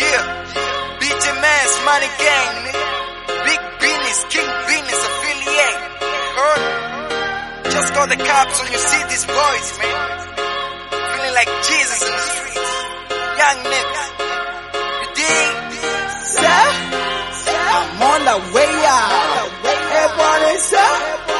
Yeah, BJ Mans, Money Gang, nigga. Big business, King Business affiliate. Heard? Just call the cops when you see these boys, man. Feeling like Jesus in the streets. Young niggas. You dig? Sir, I'm on the way out. Everyone is up.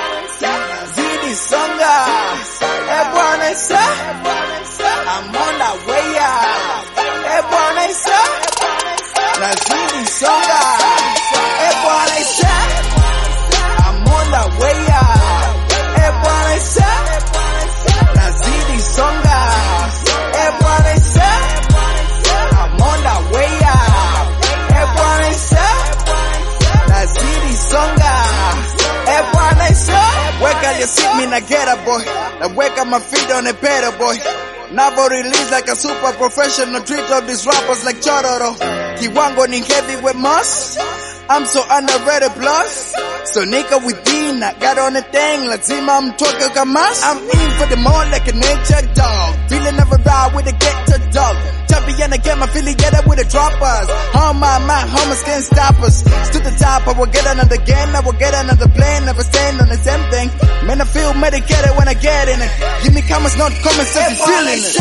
Zidi Songa. Everyone is up. I'm on the way out. Everyone is up. Now Zidi Songa. Everyone is up. I'm on the way out. Everyone is up. Now Zidi Songa. Everyone is up. I'm on the way out. Everyone is up. Now Zidi Songa. Everyone is up. Weka you sit me na get a boy. Now weka my feet on a pedal boy. Never release like a super professional. Treat all these rappers like Chororo. Kiwango ni heavy with muss. I'm so underrated plus. So nigga within, I got on a thing, lazima mtoke kamas. I'm in for the more like a nature dog. Feeling never ride with a ghetto dog. Champion again, affiliated with the droppers. Oh my homies can't stop us. To the top, I will get another game, I will get another plane, never staying on the same thing. Man, I feel medicated when I get in it. Give me comments, not comments, if you're feeling it.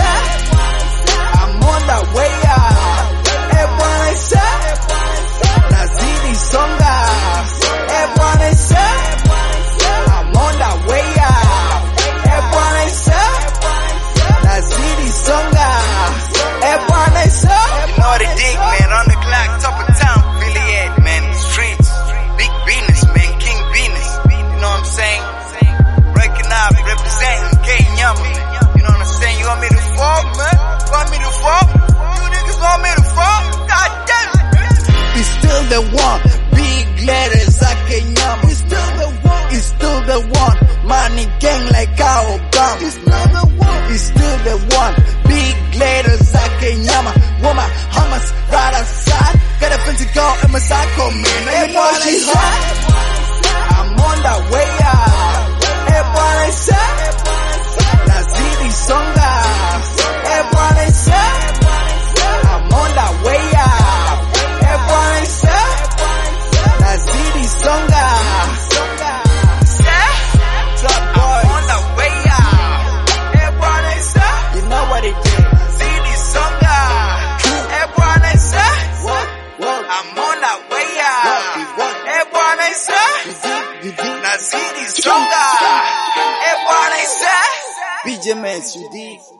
I'm on the way out. Everyone is up. Now Zidi Songa. Everyone is up. I'm on the way out. Everyone is up. Now Zidi Songa. Everyone is up. You know what it dig, man. On the clock, top of town, affiliate, man. Streets, big business, man. King business. You know what I'm saying? Breaking up, representing Kenya, man. You know what I'm saying? You want me to fall, man? You want me to fall? You niggas want me to fall? God damn it. He's still the one. Big letters, Akenyama. He's still the one. He's still the one. Money gang like Obama. He's still the one. He's still the one. Big letters, Akenyama. Woman, Hamas, right outside. Got a fancy girl in my cycle, man. Everyone is hot. I'm on the way out. Everyone is up. Now Zidi Songa. Everyone is up. I'm on the way out. Everyone is up. Now Zidi Songa. Drop boys. On the way out. Everyone is up. You know what it is. Zidi Songa. Everyone is up. What? I'm on the way out. Everyone is up. Now Zidi Songa. Everyone is up. BJ Mans, you dig?